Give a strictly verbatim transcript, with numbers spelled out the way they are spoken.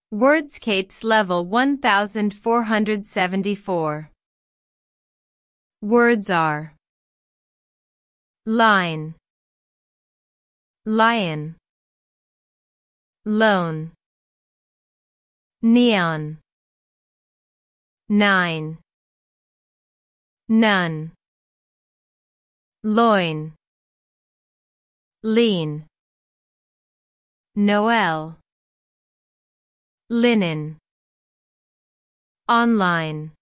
Wordscapes level one thousand four hundred seventy-four. Words are line, lion, lone, neon, nine, none, loin, lean, Noel, linen, online.